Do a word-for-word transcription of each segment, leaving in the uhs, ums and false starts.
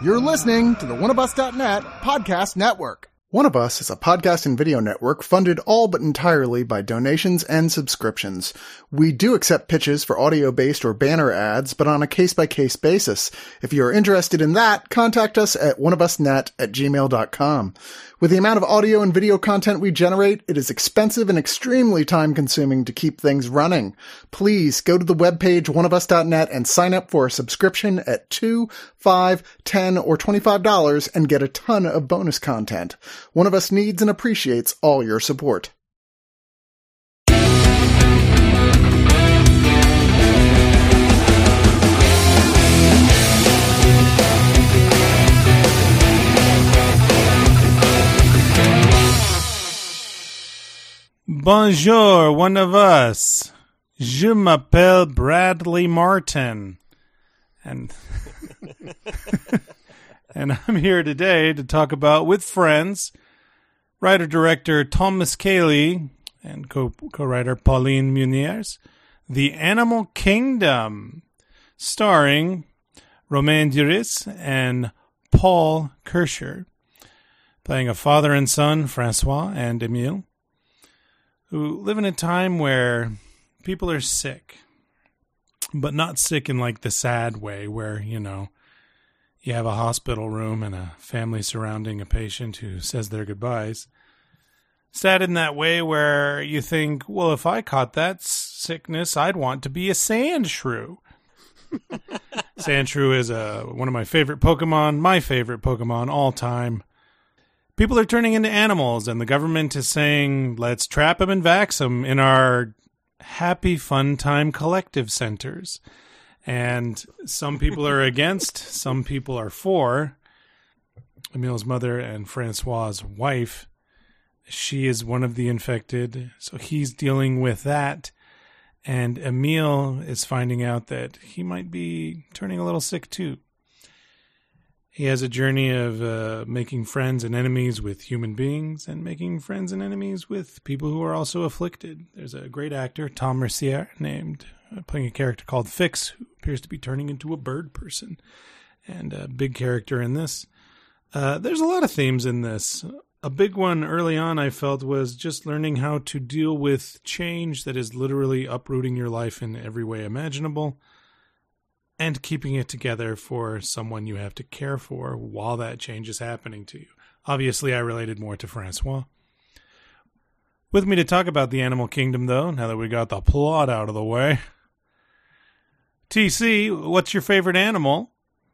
You're listening to the one of us dot net podcast network. One of Us is a podcast and video network funded all but entirely by donations and subscriptions. We do accept pitches for audio-based or banner ads, but on a case-by-case basis. If you are interested in that, contact us at one of us net at gmail dot com. With the amount of audio and video content we generate, it is expensive and extremely time-consuming to keep things running. Please go to the webpage one of us dot net and sign up for a subscription at two dollars, five dollars, ten dollars, or twenty-five dollars and get a ton of bonus content. One of Us needs and appreciates all your support. Bonjour, one of us. Je m'appelle Bradley Martin. And and I'm here today to talk about, with friends, writer-director Thomas Cayley and co- co-writer Pauline Muniers, The Animal Kingdom, starring Romain Duris and Paul Kircher, playing a father and son, Francois and Emile, who live in a time where people are sick, but not sick in like the sad way where, you know, you have a hospital room and a family surrounding a patient who says their goodbyes. Sad in that way where you think, well, if I caught that sickness, I'd want to be a sand shrew. Sand shrew is a, one of my favorite Pokemon, my favorite Pokemon all time. People are turning into animals, and the government is saying, let's trap them and vax them in our happy fun time collective centers. And some people are against, some people are for. Emile's mother and Francois' wife, she is one of the infected, so he's dealing with that. And Emile is finding out that he might be turning a little sick too. He has a journey of uh, making friends and enemies with human beings and making friends and enemies with people who are also afflicted. There's a great actor, Tom Mercier, named uh, playing a character called Fix, who appears to be turning into a bird person, and a big character in this. Uh, there's a lot of themes in this. A big one early on I felt was just learning how to deal with change that is literally uprooting your life in every way imaginable, and keeping it together for someone you have to care for while that change is happening to you. Obviously, I related more to Francois. With me to talk about the Animal Kingdom, though, now that we got the plot out of the way. T C, what's your favorite animal?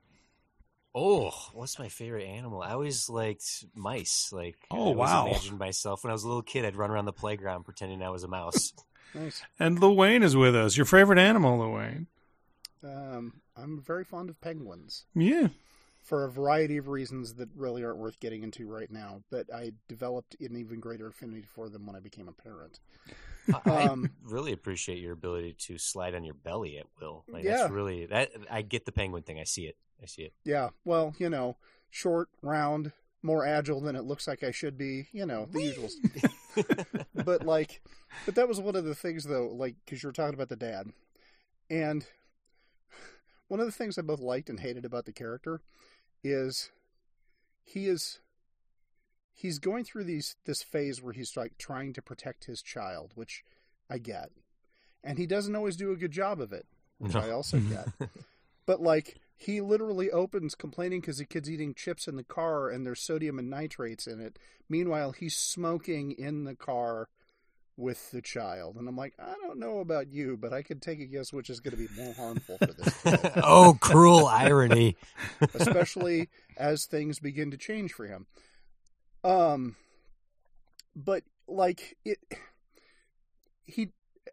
Oh, what's my favorite animal? I always liked mice. Like, oh, I always wow. imagined myself when I was a little kid, I'd run around the playground pretending I was a mouse. Nice. And Luane is with us. Your favorite animal, Luane? Um, I'm very fond of penguins. Yeah. For a variety of reasons that really aren't worth getting into right now, but I developed an even greater affinity for them when I became a parent. I Um, really appreciate your ability to slide on your belly at will. Like, Yeah. That's really, that, I get the penguin thing. I see it. I see it. Yeah, well, you know, short, round, more agile than it looks like I should be, you know, the usual stuff. But, like, but that was one of the things, though, like, because you were talking about the dad. And one of the things I both liked and hated about the character is he is, he's going through these this phase where he's, like, trying to protect his child, which I get. And he doesn't always do a good job of it, which No. I also get. But, like, he literally opens complaining because the kid's eating chips in the car and there's sodium and nitrates in it. Meanwhile, he's smoking in the car with the child. And I'm like, I don't know about you, but I could take a guess which is going to be more harmful for this kid. Oh, cruel irony. Especially as things begin to change for him. Um, But, like, it... He...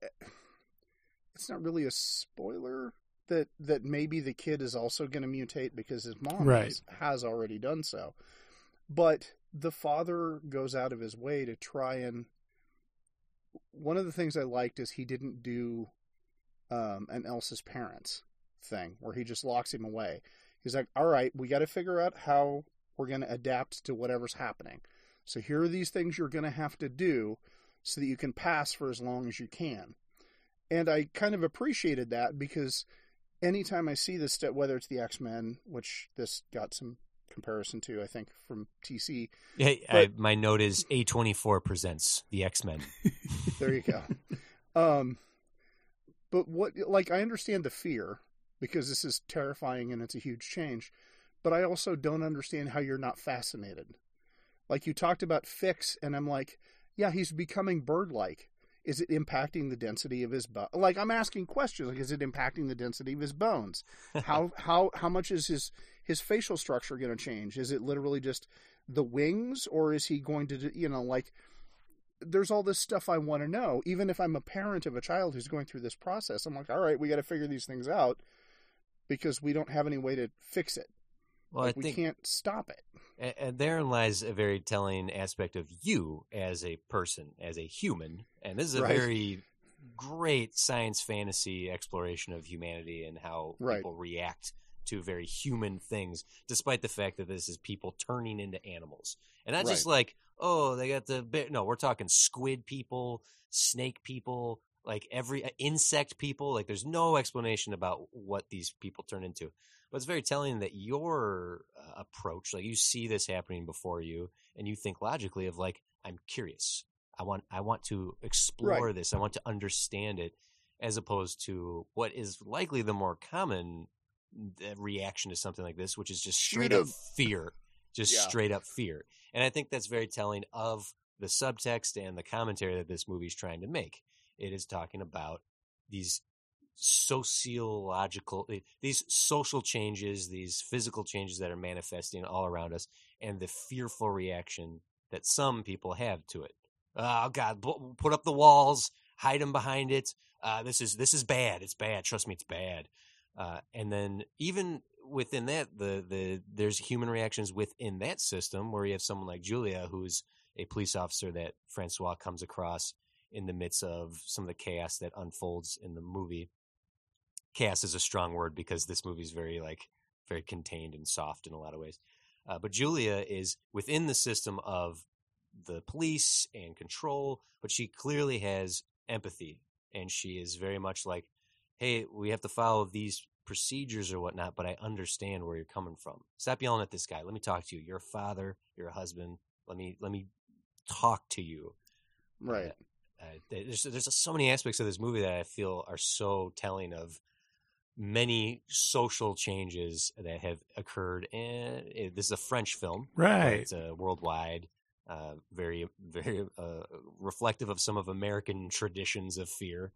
It's not really a spoiler... That, that maybe the kid is also going to mutate because his mom Right. has, has already done so. But the father goes out of his way to try and... One of the things I liked is he didn't do um, an Elsa's parents thing where he just locks him away. He's like, all right, we got to figure out how we're going to adapt to whatever's happening. So here are these things you're going to have to do so that you can pass for as long as you can. And I kind of appreciated that because anytime I see this stuff, whether it's the X-Men, which this got some comparison to, I think, from T C. Yeah, But- I, my note is A twenty-four presents the X-Men. There you go. um, but what, like, I understand the fear because this is terrifying and it's a huge change, but I also don't understand how you're not fascinated. Like, you talked about Fix, and I'm like, yeah, he's becoming bird-like. Is it impacting the density of his bone? Like, I'm asking questions. Like, is it impacting the density of his bones? How how how much is his his facial structure going to change? Is it literally just the wings, or is he going to, you know, like, there's all this stuff I want to know. Even if I'm a parent of a child who's going through this process, I'm like, all right, we got to figure these things out because we don't have any way to fix it. Well, Like, I we think can't stop it. and, and therein lies a very telling aspect of you as a person, as a human. And this is a Right. very great science fantasy exploration of humanity and how Right. people react to very human things, despite the fact that this is people turning into animals. And not just like, oh, they got the bit. No, we're talking squid people, snake people, like every uh, insect people. Like, there's no explanation about what these people turn into. But it's very telling that your uh, approach, like, you see this happening before you, and you think logically of like, I'm curious. I want, I want to explore Right. this. I want to understand it, as opposed to what is likely the more common uh, reaction to something like this, which is just Shoot straight up 'em. fear, just Yeah. straight up fear. And I think that's very telling of the subtext and the commentary that this movie is trying to make. It is talking about these sociological, these social changes, these physical changes that are manifesting all around us, and the fearful reaction that some people have to it. Oh God, bu- put up the walls, hide them behind it. Uh, this is this is bad. It's bad. Trust me, it's bad. Uh, and then even within that, the the there's human reactions within that system where you have someone like Julia, who's a police officer that Francois comes across in the midst of some of the chaos that unfolds in the movie. Chaos is a strong word because this movie is very like very contained and soft in a lot of ways. Uh, but Julia is within the system of the police and control, but she clearly has empathy, and she is very much like, hey, we have to follow these procedures or whatnot, but I understand where you're coming from. Stop yelling at this guy. Let me talk to you. You're a father. You're a husband. Let me let me talk to you. Right. Uh, uh, there's there's so many aspects of this movie that I feel are so telling of many social changes that have occurred. And it, this is a French film, but Right. it's a worldwide, uh, very very uh, reflective of some of American traditions of fear.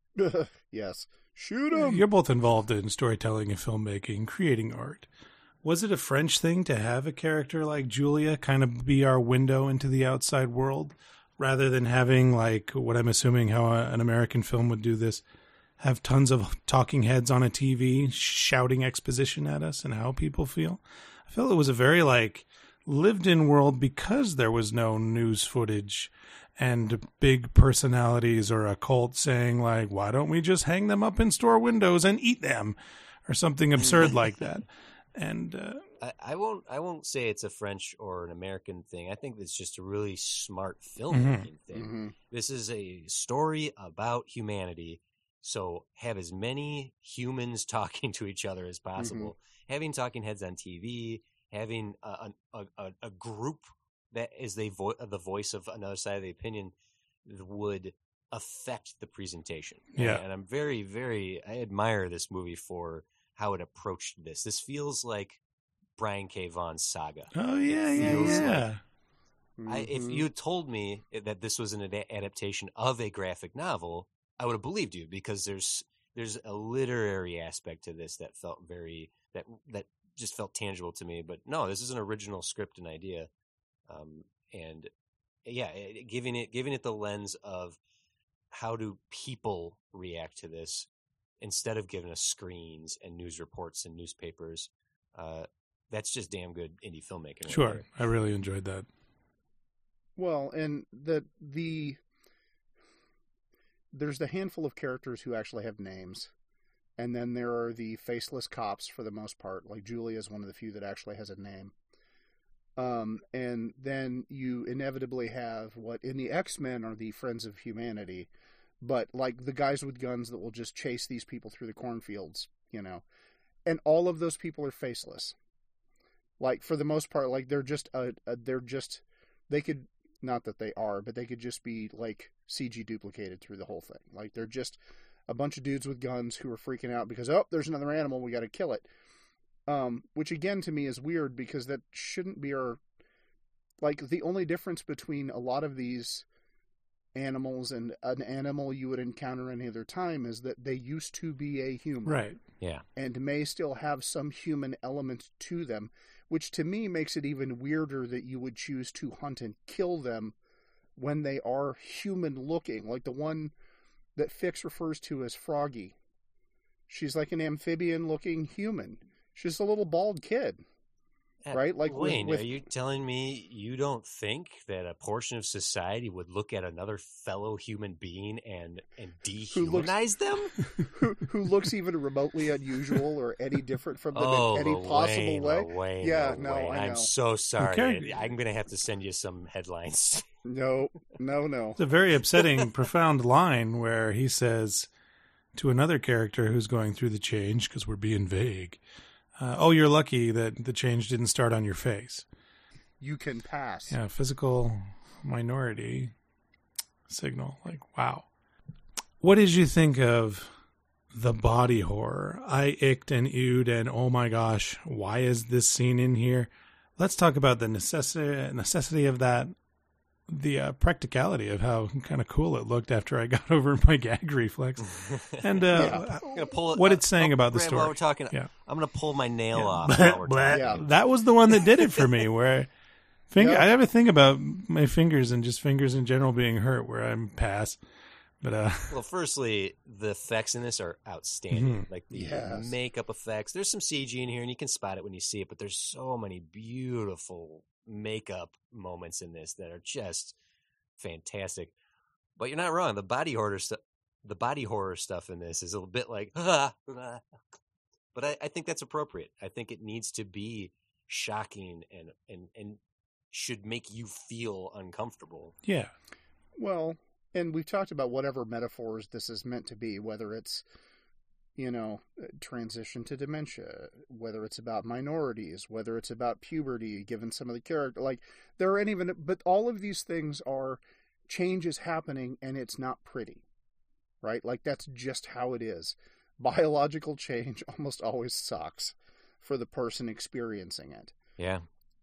Yes. Shoot him. You're both involved in storytelling and filmmaking, creating art. Was it a French thing to have a character like Julia kind of be our window into the outside world, rather than having, like, what I'm assuming how a, an American film would do this, have tons of talking heads on a T V shouting exposition at us and how people feel? I feel it was a very, like, lived-in world because there was no news footage and big personalities or a cult saying, like, why don't we just hang them up in store windows and eat them, or something absurd like that. And uh, I, I won't I won't say it's a French or an American thing. I think it's just a really smart filmmaking thing. Mhm. This is a story about humanity, so have as many humans talking to each other as possible. Having talking heads on T V, having a, a, a, a group that is the, vo- the voice of another side of the opinion would affect the presentation. Yeah. And, and I'm very, very, I admire this movie for how it approached this. This feels like Brian K. Vaughan's Saga. oh yeah, yeah, feels yeah. I, if Mhm. you had told me that this was an ad- adaptation of a graphic novel, I would have believed you, because there's there's a literary aspect to this that felt very that that just felt tangible to me. But no, this is an original script and idea, um, and yeah, it- giving it giving it the lens of how do people react to this instead of giving us screens and news reports and newspapers. Uh, that's just damn good indie filmmaking. right Sure, there. I really enjoyed that. Well, and the the there's the handful of characters who actually have names, and then there are the faceless cops for the most part. Like Julia is one of the few that actually has a name. Um, and then you inevitably have what in the X-Men are the Friends of Humanity, but like the guys with guns that will just chase these people through the cornfields, you know. And all of those people are faceless. Like, for the most part, like, they're just, a, a, they're just, they could, not that they are, but they could just be, like, C G duplicated through the whole thing. Like, they're just a bunch of dudes with guns who are freaking out because, oh, there's another animal, we got to kill it. Um, which, again, to me is weird because that shouldn't be our, like, the only difference between a lot of these animals and an animal you would encounter any other time is that they used to be a human. Right. Yeah. And may still have some human element to them, which to me makes it even weirder that you would choose to hunt and kill them when they are human looking. Like the one that Fix refers to as Froggy. She's like an amphibian looking human. She's a little bald kid. Right? Like Wayne, with, with... are you telling me you don't think that a portion of society would look at another fellow human being and, and dehumanize looks, them? Who, who looks even remotely unusual or any different from them oh, in any Wayne, possible way? Wayne, yeah, Wayne. no, I know. I'm so sorry. Okay. I'm going to have to send you some headlines. No, no, no. It's a very upsetting, profound line where he says to another character who's going through the change, because we're being vague, Uh, oh, you're lucky that the change didn't start on your face. You can pass. Yeah, physical minority signal. Like, wow. What did you think of the body horror? I icked and ewed and, oh my gosh, why is this scene in here? Let's talk about the necessity, necessity of that, the uh, practicality of how kind of cool it looked after I got over my gag reflex, and uh, yeah. I'm gonna pull it, what it's saying oh, about the Graham, story. While we're talking, yeah. I'm going to pull my nail yeah. off while we're talking. Yeah. That was the one that did it for me, where finger, yeah. I have a thing about my fingers and just fingers in general being hurt where I'm pass. But uh, well, firstly, the effects in this are outstanding. Mm-hmm. Like the yes. makeup effects. There's some C G in here, and you can spot it when you see it. But there's so many beautiful makeup moments in this that are just fantastic. But you're not wrong. The body horror stuff, the body horror stuff in this is a little bit like, ah, ah. But I, I think that's appropriate. I think it needs to be shocking and and and should make you feel uncomfortable. Yeah. Well, and we've talked about whatever metaphors this is meant to be, whether it's, you know, transition to dementia, whether it's about minorities, whether it's about puberty, given some of the character, like there aren't even, but all of these things are changes happening and it's not pretty, right? Like that's just how it is. Biological change almost always sucks for the person experiencing it. Yeah.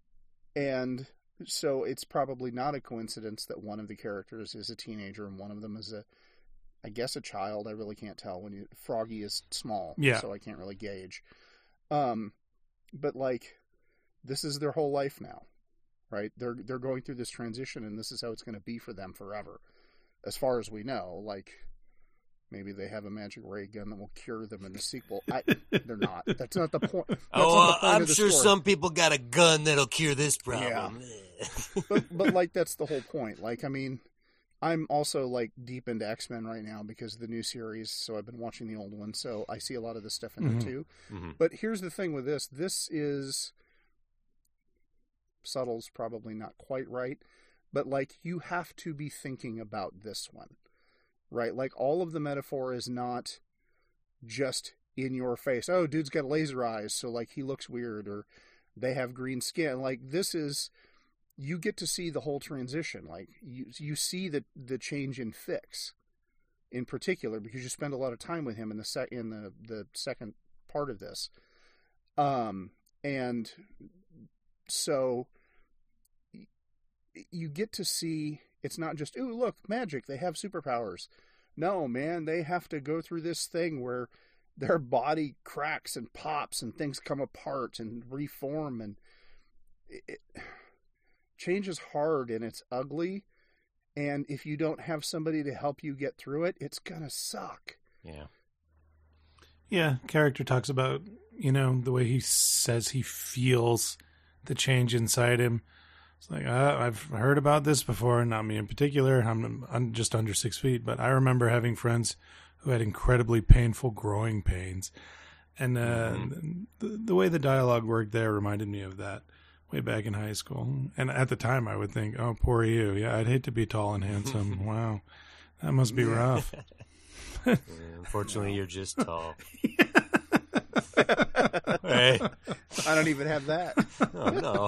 And so it's probably not a coincidence that one of the characters is a teenager and one of them is a, I guess a child. I really can't tell when you, Froggy is small, yeah. so I can't really gauge. Um, but like, this is their whole life now, right? They're they're going through this transition, and this is how it's going to be for them forever, as far as we know. Like, maybe they have a magic ray gun that will cure them in the sequel. I, they're not. That's not the point. That's oh, not the point I'm of the sure story. some people got a gun that'll cure this problem. Yeah. but but like that's the whole point. Like, I mean, I'm also like deep into X-Men right now because of the new series, so I've been watching the old one, so I see a lot of this stuff in mm-hmm. there too. Mm-hmm. But here's the thing with this. This is subtle's probably not quite right, but like you have to be thinking about this one. Right? Like all of the metaphor is not just in your face. Oh, dude's got laser eyes, so like he looks weird, or they have green skin. Like this is, you get to see the whole transition. Like you, you see the the change in Fix, in particular, because you spend a lot of time with him in the sec in the the second part of this, um, and so you get to see. It's not just, ooh, look, magic, they have superpowers. No, man, they have to go through this thing where their body cracks and pops and things come apart and reform. And it, it, change is hard and it's ugly. And if you don't have somebody to help you get through it, it's going to suck. Yeah. Yeah, character talks about, you know, the way he says he feels the change inside him. It's like, uh, I've heard about this before, not me in particular. I'm, I'm just under six feet, but I remember having friends who had incredibly painful growing pains. And uh, mm-hmm. the, the way the dialogue worked there reminded me of that way back in high school. And at the time, I would think, oh, poor you. Yeah, I'd hate to be tall and handsome. Wow, that must be rough. Yeah, unfortunately, you're just tall. Hey, I don't even have that. Oh no.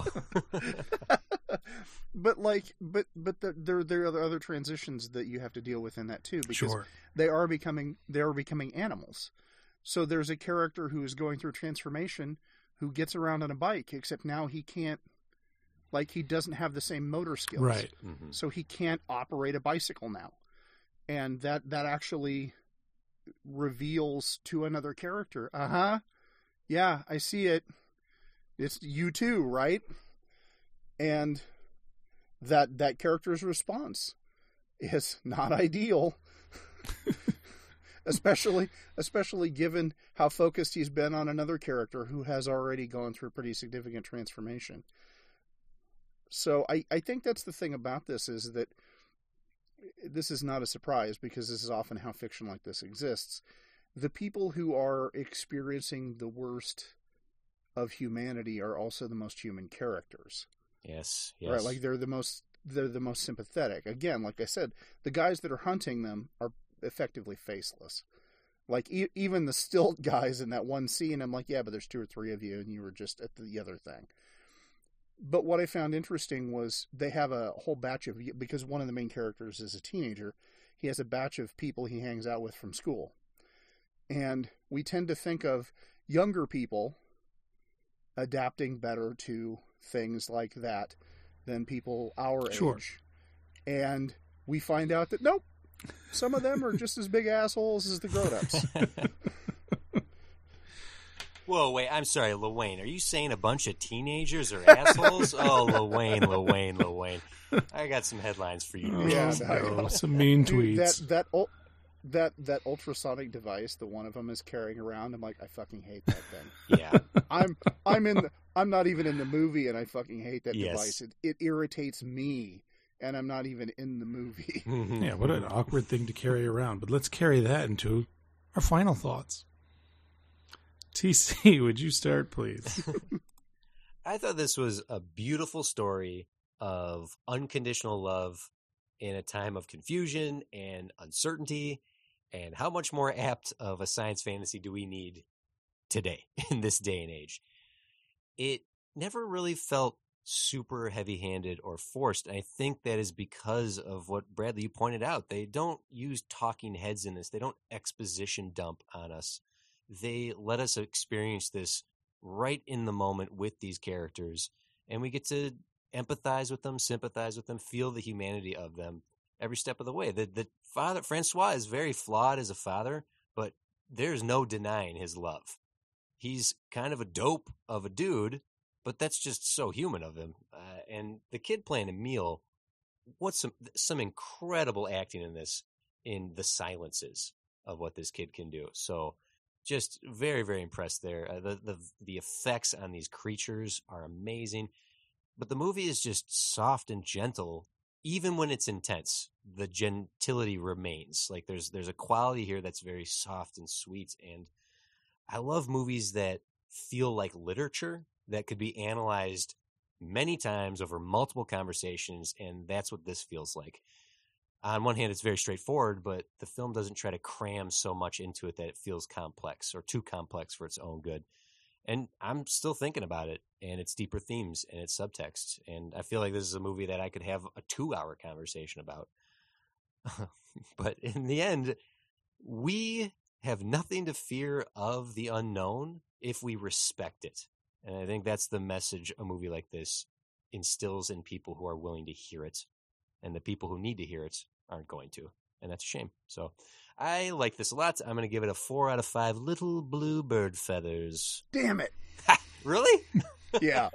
But like, but but the, there there are other transitions that you have to deal with in that too, because Sure. they are becoming they are becoming animals. So there's a character who is going through transformation who gets around on a bike, except now he can't, like he doesn't have the same motor skills, Right. Mm-hmm. so he can't operate a bicycle now, and that that actually reveals to another character, uh huh, yeah, I see it. It's you too, right? And that that character's response is not ideal, especially especially given how focused he's been on another character who has already gone through pretty significant transformation. So I, I think that's the thing about this, is that this is not a surprise, because this is often how fiction like this exists. The people who are experiencing the worst of humanity are also the most human characters. Yes, yes. Right, like they're the most they're the most sympathetic. Again, like I said, the guys that are hunting them are effectively faceless. Like e- even the stilt guys in that one scene, I'm like, yeah, but there's two or three of you, and you were just at the other thing. But what I found interesting was they have a whole batch of, because one of the main characters is a teenager, he has a batch of people he hangs out with from school. And we tend to think of younger people adapting better to things like that than people our Sure. age. And we find out that, nope, some of them are just as big assholes as the grown-ups. Whoa, wait, I'm sorry, Lil-Wayne. Are you saying a bunch of teenagers are assholes? Oh, Lil-Wayne, Lil-Wayne, Lil-Wayne. I got some headlines for you. Oh, Yeah, bitches. I no, know. some mean Dude, tweets. that that ul- that that ultrasonic device, the one of them is carrying around, I'm like, I fucking hate that thing. Yeah. I'm I'm in the, I'm not even in the movie, and I fucking hate that Yes. device. It it irritates me, and I'm not even in the movie. Yeah, what an awkward thing to carry around. But let's carry that into our final thoughts. T C, would you start, please? I thought this was a beautiful story of unconditional love in a time of confusion and uncertainty. And how much more apt of a science fantasy do we need today, in this day and age? It never really felt super heavy-handed or forced. And I think that is because of what, Bradley, you pointed out. They don't use talking heads in this. They don't exposition dump on us. They let us experience this right in the moment with these characters, and we get to empathize with them, sympathize with them, feel the humanity of them every step of the way. The, the father, Francois, is very flawed as a father, but there's no denying his love. He's kind of a dope of a dude, but that's just so human of him. Uh, and the kid playing Emil, what's some some incredible acting in this, in the silences of what this kid can do. So just very, very impressed there. Uh, the, the the effects on these creatures are amazing. But the movie is just soft and gentle, even when it's intense. The gentility remains. Like there's there's a quality here that's very soft and sweet. And I love movies that feel like literature that could be analyzed many times over multiple conversations, and that's what this feels like. On one hand, it's very straightforward, but the film doesn't try to cram so much into it that it feels complex or too complex for its own good. And I'm still thinking about it and its deeper themes and its subtext. And I feel like this is a movie that I could have a two-hour conversation about. But in the end, we have nothing to fear of the unknown if we respect it. And I think that's the message a movie like this instills in people who are willing to hear it. And the people who need to hear it aren't going to. And that's a shame. So I like this a lot. I'm going to give it a four out of five little blue bird feathers. Damn it! Really? Yeah,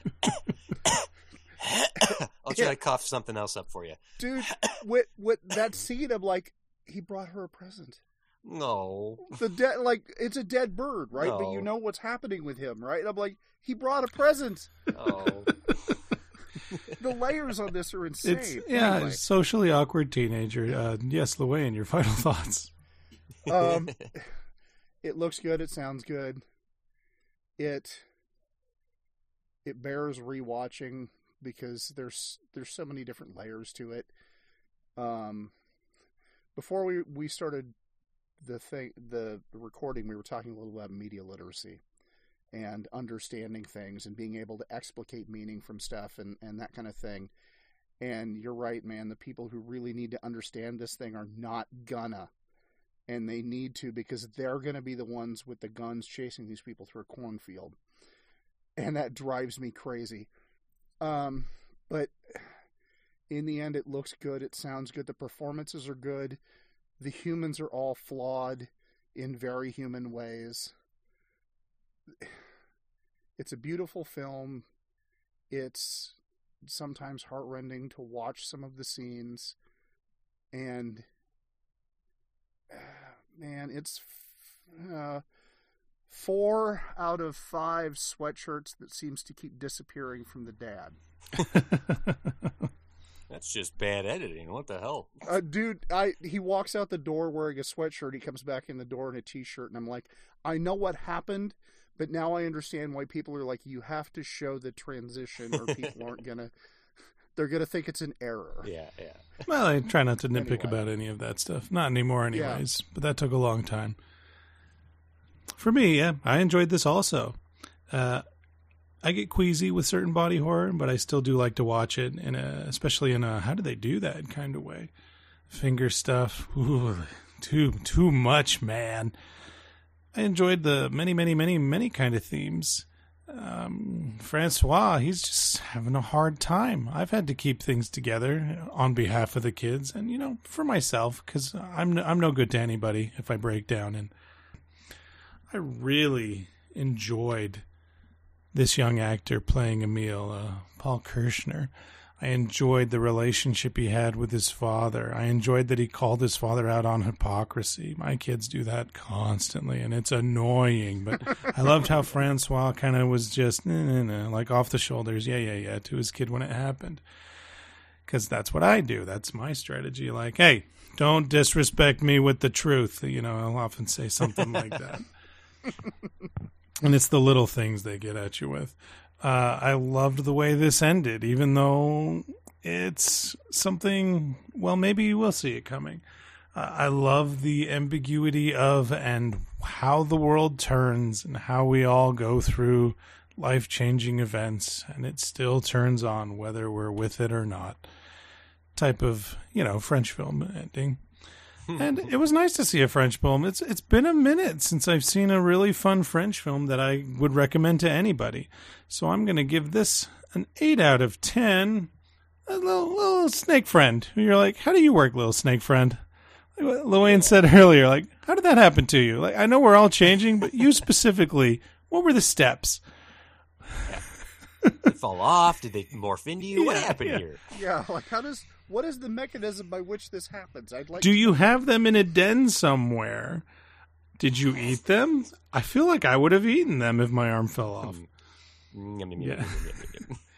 I'll try Yeah. to cough something else up for you. dude, with with that scene, I'm like, he brought her a present. No. The dead, like it's a dead bird, right? But you No. know what's happening with him, right? I'm like, he brought a present. Oh. The layers on this are insane. It's yeah, Anyway, socially awkward teenager. Uh, yes, Lil-Wayne, your final thoughts. um, it looks good. It sounds good. It it bears rewatching because there's there's so many different layers to it. Um, before we we started the thing the recording, we were talking a little about media literacy, and understanding things and being able to explicate meaning from stuff and, and that kind of thing. And you're right, man. The people who really need to understand this thing are not gonna. And they need to, because they're going to be the ones with the guns chasing these people through a cornfield. And that drives me crazy. Um, but in the end, it looks good. It sounds good. The performances are good. The humans are all flawed in very human ways. It's a beautiful film. It's sometimes heartrending to watch some of the scenes. And man, it's uh, four out of five sweatshirts that seems to keep disappearing from the dad. That's just bad editing. What the hell? Uh, dude, I he walks out the door wearing a sweatshirt. He comes back in the door in a t-shirt, and I'm like, I know what happened, but now I understand why people are like, you have to show the transition, or people aren't gonna. They're gonna think it's an error. Yeah, yeah. Well, I try not to nitpick Anyway. about any of that stuff. Not anymore, anyways. Yeah. But that took a long time. For me, yeah, I enjoyed this also. Uh, I get queasy with certain body horror, but I still do like to watch it, in a, especially in a how do they do that kind of way. Finger stuff, ooh, too too much, man. I enjoyed the many, many, many, many kind of themes. Um, Francois, he's just having a hard time. I've had to keep things together on behalf of the kids, and you know, for myself, because I'm no, I'm no good to anybody if I break down. And I really enjoyed this young actor playing Emil, uh, Paul Kirshner. I enjoyed the relationship he had with his father. I enjoyed that he called his father out on hypocrisy. My kids do that constantly, and it's annoying. But I loved how Francois kind of was just, nah, nah, nah, like off the shoulders, yeah, yeah, yeah, to his kid when it happened. Because that's what I do. That's my strategy. Like, hey, don't disrespect me with the truth. You know, I'll often say something like that. And it's the little things they get at you with. Uh, I loved the way this ended, even though it's something, well, maybe we'll see it coming. Uh, I love the ambiguity of and how the world turns and how we all go through life-changing events, and it still turns on whether we're with it or not. Type of, you know, French film ending. And it was nice to see a French film. It's It's been a minute since I've seen a really fun French film that I would recommend to anybody. So I'm going to give this an eight out of ten. A little, little snake friend. You're like, how do you work, little snake friend? Like what Luane said earlier, like, how did that happen to you? Like, I know we're all changing, but you specifically, what were the steps? Did they fall off? Did they morph into you? What Yeah, happened yeah. here? Yeah, like how does what is the mechanism by which this happens? I'd like. Do you have them in a den somewhere? Did you eat them? I feel like I would have eaten them if my arm fell off. Yum, yum, yum, Yeah. yum, yum, yum, yum.